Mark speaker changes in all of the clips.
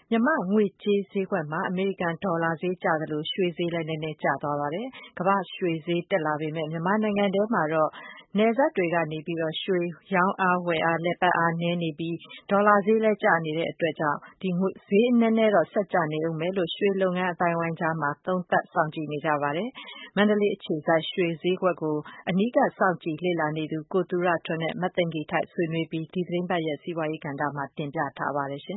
Speaker 1: မြန်မာ့ငွေကြေးဈေးကွက်မှာအမေရိကန်ဒေါ်လာဈေးကျသလိုရွှေဈေးလည်းနည်းနည်းကျသွားပါတယ်။ကမ္ဘာ့ရွှေဈေးတက်လာပေမဲ့မြန်မာနိုင်ငံထဲမှာတော့နယ်စပ်တွေကနေရွှေရောင်းအားဝယ်အားလည်ပတ်အားနည်းနေပြီးဒေါ်လာဈေးလည်းကျနေတဲ့အတွက်ကြောင့်ဈေးနည်းနည်းတော့ဆက်ကျနေဦးမယ်လို့ရွှေလုပ်ငန်းအသိုင်းအဝိုင်းကြားမှာသုံးသပ်စောင့်ကြည့်နေကြပါတယ်။မန္တလေးအခြေစိုက်ရွှေဈေးကွက်ကိုအနီးကပ်စောင့်ကြည့်လေ့လာနေသူကိုသူရထွန်းနဲ့မသိင်္ဂ ီထိုက်ဆွေးနွေးပြီးဒီသတင်းပတ်ရဲ့စီးပွားရေးကဏ္ဍမှာတင်ပြထားပါတယ်။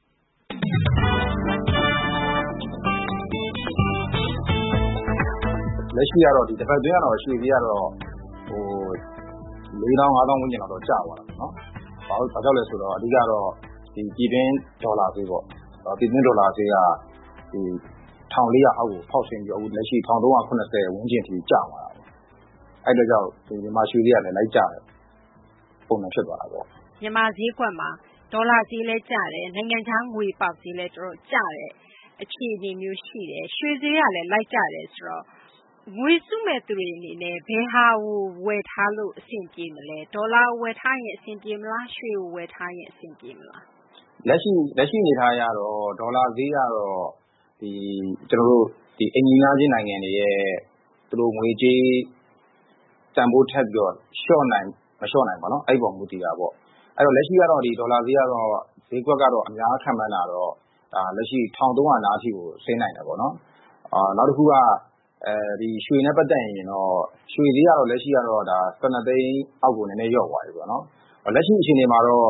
Speaker 2: လက်ရှိကတော့ဒီတစ်ပတ်အတွင်းကတော့ရွှေဈေးကတော့4,000 5,000 ဝန်းကျင်လောက်တော့ကျသွားတာပေါ့နော်။ဘာကြောင့်လဲဆိုတော့အဓိကတော့ဒီပြည်တွင်းဒေါ်လာဈေးပေါ့။ပြည်တွင်းဒေါ်လာဈေးကဒီ1,400အောက်ကိုဖောက်ဆင်းပြီးအခုလက်ရှိ1,370 ဝန်းကျင်ထိကျသွားတာပေါ့။အဲ့ဒါကြောင့်ဒီမြန်မာရွှေဈေးကလည်းလိုက်ကျတယ်ပုံစံဖြစ်သွားတာပေါ့
Speaker 1: ။မြန်မာဈေးကွက်မှာဒေါ်လာဈေးလည်းကျတယ်နိုင်ငံခြားငွေပေါက်ဈေးလည်းတော်တော်ကျတယ်အခြေအနေမျိုးရှိတယ်ရွှေဈေးကလည်းလိုက်ကျတယ်ဆိုတော့ငွေစုမဲ့သူတွေအနေနဲ့ဘယ်ဟာကိုဝယ်ထားလို့အဆင်ပြေမလဲဒေါ်လာဝယ်ထားရင်အဆင်ပြေမလားရွှေကိုဝယ်ထားရင်အဆင်ပြေမလား
Speaker 2: လက်ရှိအနေထားရတော့ဒေါ်လာဈေးကတော့ဒီကျွန်တော်တို့ဒီအင်ဂျင်နီယာချင်းနိုင်ငံတွေရဲ့သူတို့ငွေကြေးတန်ဖိုးထက်ပြီးတော့လျှော့နိုင်မလျှော့နိုင်ပါတော့အဲ့ပုံမူတည်တာပေါ့အဲ့တော့လက်ရှိကတော့ဒီဒေါ်လာဈေးကတော့ဈေးကွက်ကတော့အများခံမှန်းတာတော့ဒါလက်ရှိ1,300နားအထိကိုဆင်းနိုင်တယ်ပေါ့နော်နောက်တစ်ခုကဒီရွှေနဲ့ပတ်သက်ရင်တော့ရွှေဈေးကတော့လက်ရှိကတော့ဒါ12သိန်းအောက်ကိုနည်းနည်းလျော့သွားပြီပေါ့နော်လက်ရှိအခြေအနေမှာတော့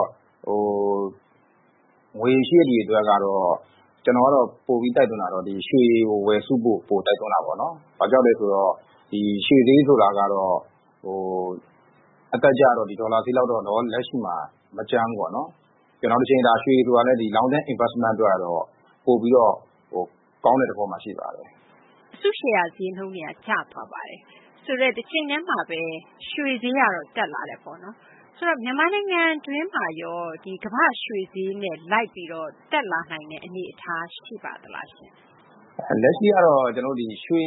Speaker 2: ငွေရှိတဲ့အတွက်ကတော့ကျွန်တော်ကတော့ပို့ပြီးတိုက်တွန်းတာတော့ဒီရွှေကိုဝယ်စုဖို့ပို့တိုက်တွန်းတာပေါ့နော်ဘာကြောင့်လဲဆိုတော့ဒီရွှေဈေးဆိုတာကတော့အတက်ကြတော့ဒီဒေါ်လာဈေးလောက်တော့လက်ရှိမှာမကြမ်းဘူးပေါ့နော်ကျွန်တော်တစ်ချိန်ဒါရွှေဆိုတာလည်းဒီ long term investment အတွက်တော့ပို့ပြီးတော့ကောင်းတဲ့သဘောမှာရှိပါတယ်
Speaker 1: အစုရှယ်ယာဈေးနှုန်းတွေကကျသွားပါတယ်ဆိုတော့တစ်ချိန်တည်းမှာပဲရွှေဈေးကတော့တက်လာတယ်ပေါ့နော်ဆိုတော့မြန်မာနိုင်ငံတွင်းမှာရောဒီကမ္ဘာရွှေဈေးနဲ့လိုက်ပြီးတော့တက်လာနိုင်တဲ့အနေအထားရှိပါသလားရှင်
Speaker 2: လက်ရှိကတော့ကျွန်တော်ဒီရွှေ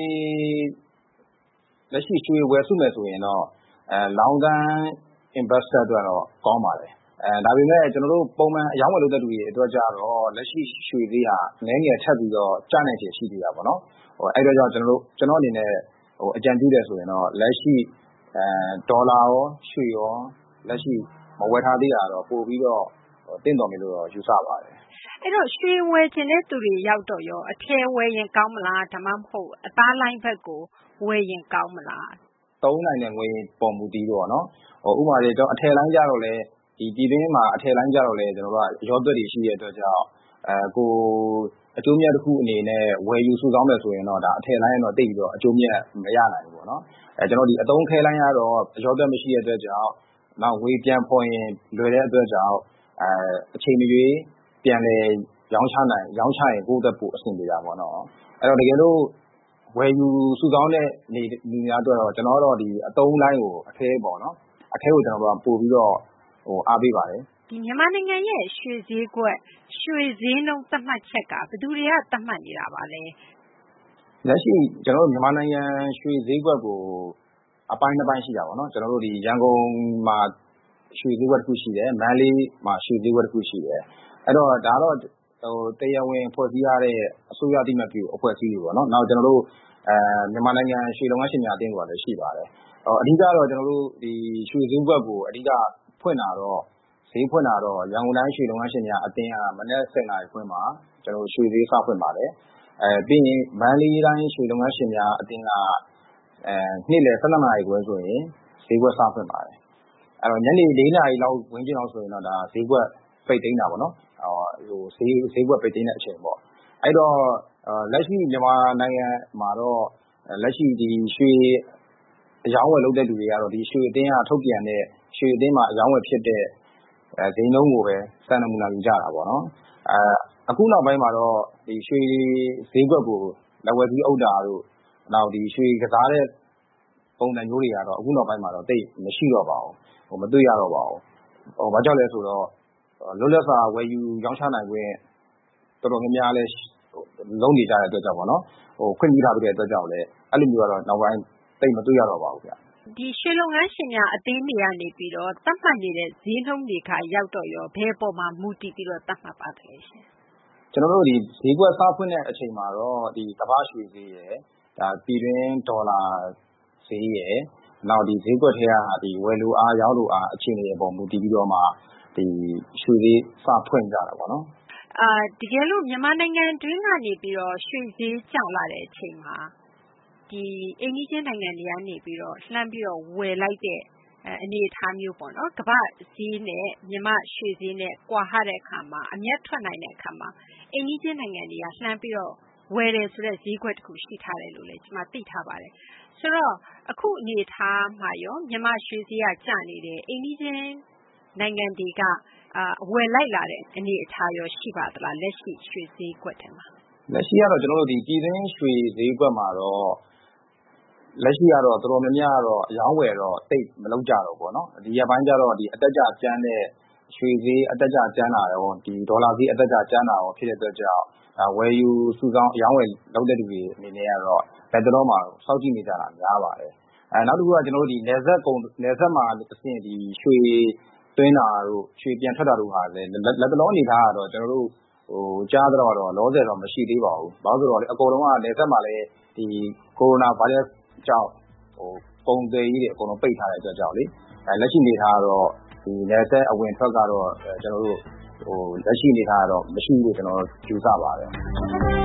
Speaker 2: ဝယ်စုမယ်ဆိုရင်တော့long term investor အတွက်တော့ကောင်းပါတယ်ဒါပေမဲ့ကျွန်တော်တို့ပုံမှန်အရောင်းဝယ်လုပ်တဲ့လူတွေအတွက်ကြတော့လက်ရှိရွှေဈေးဟာနည်းငယ်ထပ်ပြီးတော့ကျနိုင်ခြေရှိသေးတာပေါ့နော်အဲ့တော့ကြောင့်ကျွန်တော်အနေနဲ့အကြံပြုတယ်ဆိုရင်တော့လက်ရှိဒေါ်လာရောရွှေရောလက်ရှိမဝယ်ထားသေးတာတော့ပို့ပြီးတော့တင့်တော်ပြီလို့တော့ယူဆပါတယ်
Speaker 1: အဲ့တော့ရွှေဝယ်ခြင်းတဲ့သူတွေရောက်တော့ရောအထည်ဝယ်ရင်ကောင်းမလားဒါမှမဟုတ်အသားလိုင်းဘက်ကိုဝယ်ရင်ကောင်းမလား
Speaker 2: သုံးနိုင်တဲ့ငွေပုံမူတည်တော့เนาะဥပမာတွေကျွန်တော်အထည်လိုင်းကြတော့လေဒီပြည်တွင်းမှာအထည်လိုင်းကြတော့လေကျွန်တော်တို့ကရောသွက်တွေရှိတဲ့အတွက်ကြောင့်ကိုအကျိုးမြတ်တစ်ခုအနေနဲ့ဝယ်ယူစုဆောင်းမယ်ဆိုရင်တော့ဒါအထည်လိုင်းကတော့တိတ်ပြီးတော့အကျိုးမြတ်မရနိုင်ဘူးပေါ့နော်ကျွန်တော်ဒီအသုံးခဲလိုင်းကတော့ရောသွက်မရှိတဲ့အတွက်ကြောင့်နောက်ဝေးပြန်ဖွင့်ရင်လွယ်တဲ့အတွက်ကြောင့်အချိန်မရွေးပြန်လေရောင်းချရင်ကိုယ့်အတွက်ပိုအဆင်ပြေတာပေါ့နော်အဲ့တော့တကယ်လို့ဝယ်ယူစုဆောင်းတဲ့လူများအတွက်တော့ကျွန်တော်တို့ဒီအသုံးလိုင်းကိုအထဲပေါ့နော်အထဲကိုကျွန်တော်တို့ပို့ပြီးတော့အားပေးပါတယ်
Speaker 1: ဒီမြန်မာနိုင်ငံရဲ့ရွှေဈေးကွက်ရွှေဈေးနှုန်းသတ်မှတ်ချက်ကဘယ်သူတွေကသတ်မှတ်နေတာပါလဲ
Speaker 2: လက်ရှိကျွန်တော်တို့မြန်မာနိုင်ငံရွှေဈေးကွက်ကိုအပိုင်းတစ်ပိုင်းရှိတာပေါ့နော်ကျွန်တော်တို့ဒီရန်ကုန်မှာရွှေဈေးကွက်တစ်ခုရှိတယ်မန္တလေးမှာရွှေဈေးကွက်တစ်ခုရှိတယ်အဲ့တော့ဒါတော့တရားဝင်ဖွဲ့စည်းရတဲ့အစိုးရအသိအမှတ်ပြုအဖွဲ့အစည်းတွေပေါ့နော်နောက်ကျွန်တော်တို့မြန်မာနိုင်ငံရွှေလုပ်ငန်းရှင်များအသင်းဆိုတာလည်းရှိပါတယ်အဓိကတော့ကျွန်တော်တို့ဒီရွှေဈေးကွက်ကိုအဓိကဖွင့်တာတော့ဈေးဖွင့်တာတော့ရန်ကုန်တိုင်းရွှေလုပ်ငန်းရှင်များအသင်းကမနက်7:00 နာရီခွဲမှာကျွန်တော်တို့ရွှေဈေးစဖွင့်ပါတယ်ပြီးရင်မန္တလေးတိုင်းရွှေလုပ်ငန်းရှင်များအသင်းကနေ့လယ်12:00 နာရီခွဲဆိုရင်ဈေးကွက်စဖွင့်ပါတယ်အဲ့တော့ညနေ4:00 နာရီလောက်ဝန်းကျင်လောက်ဆိုရင်တော့ဒါဈေးကွက်ပိတ်သိမ်းတာပေါ့နော်ဈေးကွက်ပိတ်သိမ်းတဲ့အချိန်ပေါ့အဲ့တော့လက်ရှိမြန်မာနိုင်ငံမှာတော့လက်ရှိဒီရွှေအရောင်းဝယ်လုပ်တဲ့လူတွေကတော့ဒီရွှေအသင်းကထုတ်ပြန်တဲ့ရွှေအသင်းမှာအရောင်းဝယ်ဖြစ်တဲ့ဈေးနှုန်းကိုပဲစံနမူနာယူကြတာပေါ့နော်အခုနောက်ပိုင်းမှာတော့ဒီရွှေဈေးကွက်ကိုလက်ဝယ်ပြီးအုပ်တာတို့နောက်ဒီရွှေကစားတဲ့ပုံစံမျိုးတွေကတော့အခုနောက်ပိုင်းမှာတော့တိတ်မရှိတော့ပါဘူးမတွေ့ရတော့ပါဘူးဘာကြောင့်လဲဆိုတော့လွတ်လပ်စွာဝယ်ယူရောင်းချနိုင်ခွင့်တော်တော်များများလဲလုံးနေကြတဲ့အတွက်ကြောင့်ပေါ့နော်ခွင့်ပြုထားတဲ့အတွက်ကြောင့်လဲအဲ့လိုမျိုးကတော့နောက်ပိုင်းတိတ်မတွေ့ရတော့ပါဘူးဗျ
Speaker 1: ဒီရွှေလုပ်ငန်းရှင်များအသင်းတွေကနေပြီးတော့သတ်မှတ်နေတဲ့ဈေးနှုန်းတွေကရောက်တော့ရောဘယ်ပေါ်မှာမူတည်ပြီးတော့သတ်မှတ်ပါသလဲရှင်
Speaker 2: ကျကျွန်တော်တို့ဒီဈေးကွက်စဖွင့်တဲ့အချိန်မှာတော့ဒီကမ္ဘာရွှေဈေးရယ်ပြည်တွင်းဒေါ်လာဈေးရယ်နောက်ဒီဈေးကွက်ထဲကဒီဝယ်လိုအားရောင်းလိုအားအခြေအနေပေါ်မူတည်ပြီးတော့မှဒီရွှေဈေးစဖွင့်ကြတာပေါ့နော်
Speaker 3: တကယ်လို့မြန်မာနိုင်ငံတွင်းကနေပြီးတော့ရွှေဈေးကျလာတဲ့အချိန်မှာဒီအိန္ဒိယနိုင်ငံတွေကနေပြီးတော့လှမ်းပြီးတော့ဝယ်လိုက်တဲ့အနေအထားမျိုးပေါ့နော်ကမ္ဘာဈေးနဲ့မြန်မာရွှေဈေးနဲ့ကွာဟတဲ့အခါမှာအမျက်ထွက်နိုင်တဲ့အခါမှာအိန္ဒိယနိုင်ငံတွေကလှမ်းပြီးတော့ဝယ်တယ်ဆိုတဲ့ဈေးကွက်တစ်ခုရှိထားတယ်လို့လည်းကျွန်မသိထားပါတယ်ဆိုတော့အခုအနေအထားမှာရောမြန်မာရွှေဈေးကကျနေတယ်အိန္ဒိယနိုင်ငံတွေကဝယ်လိုက်လာတဲ့အနေအထားရောရှိပါသလားလက်ရှိရွှေဈေးကွက်ထဲမှာ
Speaker 2: လက်ရှိကတော့ကျွန်တော်တို့ဒီပြည်တွင်းရွှေဈေးကွက်မှာတော့လက်ရှိကတော့တော်တော်များများကတော့အယောင်းဝယ်တော့တိတ်မလုပ်ကြတော့ဘူးเนาะဒီရက်ပိုင်းကျတော့ဒီအတက်ကြကျန်းတဲ့ရွှေဈေးအတက်ကြကျန်းလာရောဒီဒေါ်လာဈေးအတက်ကြကျန်းလာရောဖြစ်တဲ့အတွက်ကြောင့်ဝယ်ယူစုဆောင်းအယောင်းဝယ်လုပ်တဲ့လူတွေအနေနဲ့ကတော့ဘယ်တော့မှစောင့်ကြည့်နေကြတာများပါတယ်နောက်တစ်ခုကကျွန်တော်တို့ဒီနယ်စပ်မှာအဆင့်ဒီရွှေသွင်းတာတို့ရွှေပြန်ထွက်တာတို့ဟာလည်းလက်တလုံးအနေထားကတော့ကျွန်တော်တို့ကြားတော့လောဆယ်တော့မရှိသေးပါဘူးဘာလို့ဆိုတော့လေအကုန်လုံးကနယ်စပ်မှာလည်းဒီကိုရိုနာဗိုင်းရပ်စ်ကြောင့်ပုံသေးကြီးတွေအကုန်လုံးပိတ်ထားတဲ့အတွက်ကြောင့်လေလက်ရှိအနေထားကတော့ဒီနယ်စပ်အဝင်ထွက်ကတော့ကျွန်တော်တို့လက်ရှိအနေထားကတော့မရှိဘူးလို့ကျွန်တော်ယူဆပါတယ်